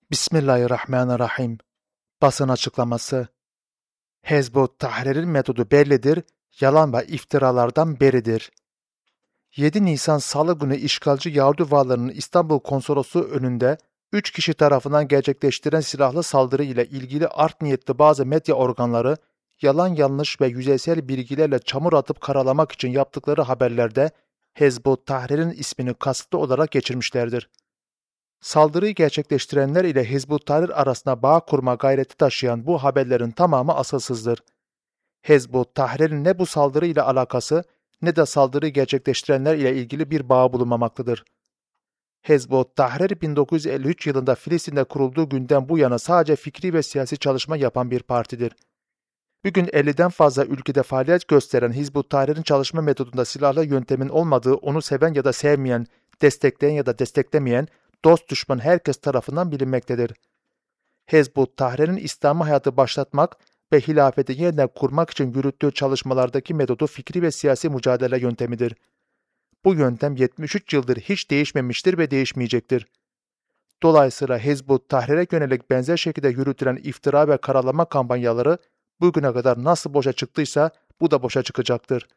Bismillahirrahmanirrahim. Basın açıklaması. Hezb-ı Tahrir'in metodu bellidir, yalan ve iftiralardan beridir. 7 Nisan Salı günü işgalci Yahudi varlığının İstanbul Konsolosluğu önünde 3 kişi tarafından gerçekleştirilen silahlı saldırı ile ilgili art niyetli bazı medya organları, yalan yanlış ve yüzeysel bilgilerle çamur atıp karalamak için yaptıkları haberlerde Hezb-ı Tahrir'in ismini kasıtlı olarak geçirmişlerdir. Saldırıyı gerçekleştirenler ile Hizb-ut Tahrir arasında bağ kurma gayreti taşıyan bu haberlerin tamamı asılsızdır. Hizb-ut Tahrir'in ne bu saldırı ile alakası ne de saldırıyı gerçekleştirenler ile ilgili bir bağ bulunmamaktadır. Hizb-ut Tahrir 1953 yılında Filistin'de kurulduğu günden bu yana sadece fikri ve siyasi çalışma yapan bir partidir. Bugün 50'den fazla ülkede faaliyet gösteren Hizb-ut Tahrir'in çalışma metodunda silahlı yöntemin olmadığı, onu seven ya da sevmeyen, destekleyen ya da desteklemeyen, dost düşman herkes tarafından bilinmektedir. Hizb-ut Tahrir'in İslami hayatı başlatmak ve hilafeti yeniden kurmak için yürüttüğü çalışmalardaki metodu fikri ve siyasi mücadele yöntemidir. Bu yöntem 73 yıldır hiç değişmemiştir ve değişmeyecektir. Dolayısıyla Hizb-ut Tahrir'e yönelik benzer şekilde yürütülen iftira ve karalama kampanyaları bugüne kadar nasıl boşa çıktıysa bu da boşa çıkacaktır.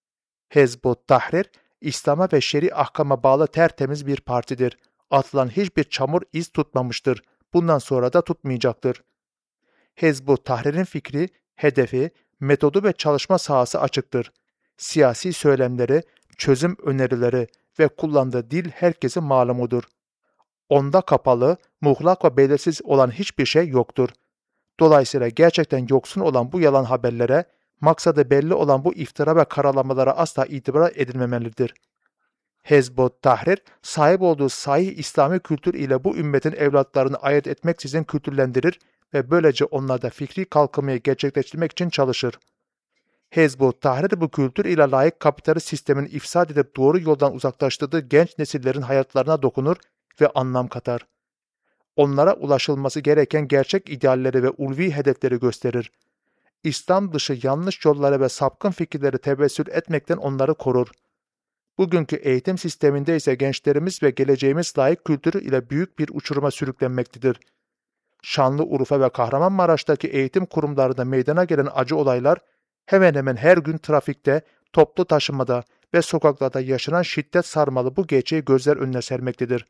Hizb-ut Tahrir, İslam'a ve şer'i ahkama bağlı tertemiz bir partidir. Atılan hiçbir çamur iz tutmamıştır. Bundan sonra da tutmayacaktır. Hizb-ut Tahrir'in fikri, hedefi, metodu ve çalışma sahası açıktır. Siyasi söylemleri, çözüm önerileri ve kullandığı dil herkesin malumudur. Onda kapalı, muğlak ve belirsiz olan hiçbir şey yoktur. Dolayısıyla gerçekten yoksun olan bu yalan haberlere, maksadı belli olan bu iftira ve karalamalara asla itibar edilmemelidir. Hizb-ut Tahrir, sahip olduğu sahih İslami kültür ile bu ümmetin evlatlarını ayırt etmeksizin kültürlendirir ve böylece onlarda fikri kalkınmayı gerçekleştirmek için çalışır. Hizb-ut Tahrir bu kültür ile layık kapitalist sistemin ifsad edip doğru yoldan uzaklaştırdığı genç nesillerin hayatlarına dokunur ve anlam katar. Onlara ulaşılması gereken gerçek idealleri ve ulvi hedefleri gösterir. İslam dışı yanlış yollara ve sapkın fikirleri tevessül etmekten onları korur. Bugünkü eğitim sisteminde ise gençlerimiz ve geleceğimiz layık kültürü ile büyük bir uçuruma sürüklenmektedir. Şanlıurfa ve Kahramanmaraş'taki eğitim kurumlarında meydana gelen acı olaylar hemen hemen her gün trafikte, toplu taşımada ve sokaklarda yaşanan şiddet sarmalı bu gerçeği gözler önüne sermektedir.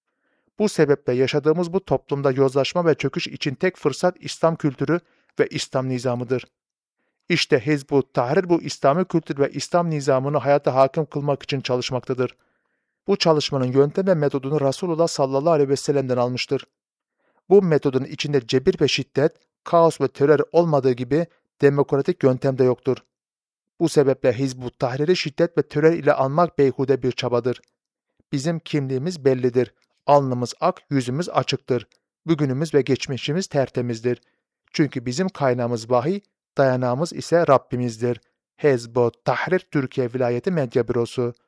Bu sebeple yaşadığımız bu toplumda yozlaşma ve çöküş için tek fırsat İslam kültürü ve İslam nizamıdır. İşte Hizb-ut Tahrir bu İslami kültür ve İslam nizamını hayata hakim kılmak için çalışmaktadır. Bu çalışmanın yöntem ve metodunu Resulullah sallallahu aleyhi ve sellem'den almıştır. Bu metodun içinde cebir ve şiddet, kaos ve terör olmadığı gibi demokratik yöntem de yoktur. Bu sebeple Hizb-ut Tahrir'i şiddet ve terör ile anmak beyhude bir çabadır. Bizim kimliğimiz bellidir. Alnımız ak, yüzümüz açıktır. Bugünümüz ve geçmişimiz tertemizdir. Çünkü bizim kaynağımız vahiy, dayanağımız ise Rabbimizdir. Hizb-ut Tahrir Türkiye Vilayeti Medya Bürosu